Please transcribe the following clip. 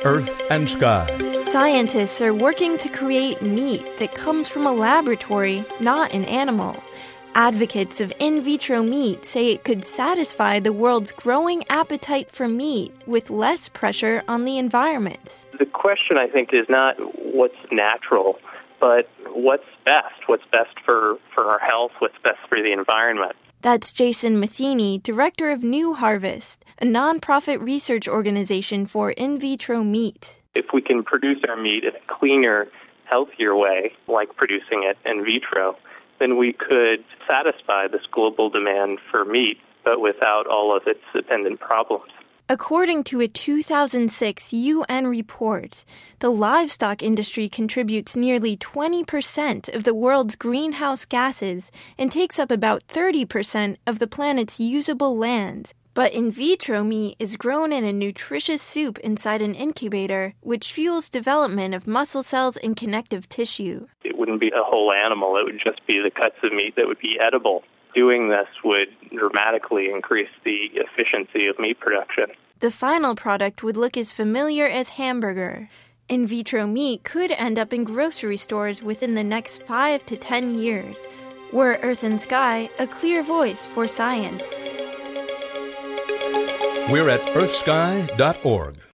Earth and Sky. Scientists are working to create meat that comes from a laboratory, not an animal. Advocates of in vitro meat say it could satisfy the world's growing appetite for meat with less pressure on the environment. The question, I think, is not what's natural, but what's best. What's best for our health, what's best for the environment. That's Jason Matheny, director of New Harvest, a nonprofit research organization for in vitro meat. If we can produce our meat in a cleaner, healthier way, like producing it in vitro, then we could satisfy this global demand for meat, but without all of its attendant problems. According to a 2006 UN report, the livestock industry contributes nearly 20% of the world's greenhouse gases and takes up about 30% of the planet's usable land. But in vitro meat is grown in a nutritious soup inside an incubator, which fuels development of muscle cells and connective tissue. It wouldn't be a whole animal, it would just be the cuts of meat that would be edible. Doing this would dramatically increase the efficiency of meat production. The final product would look as familiar as hamburger. In vitro meat could end up in grocery stores within the next 5 to 10 years. We're Earth and Sky, a clear voice for science. We're at earthsky.org.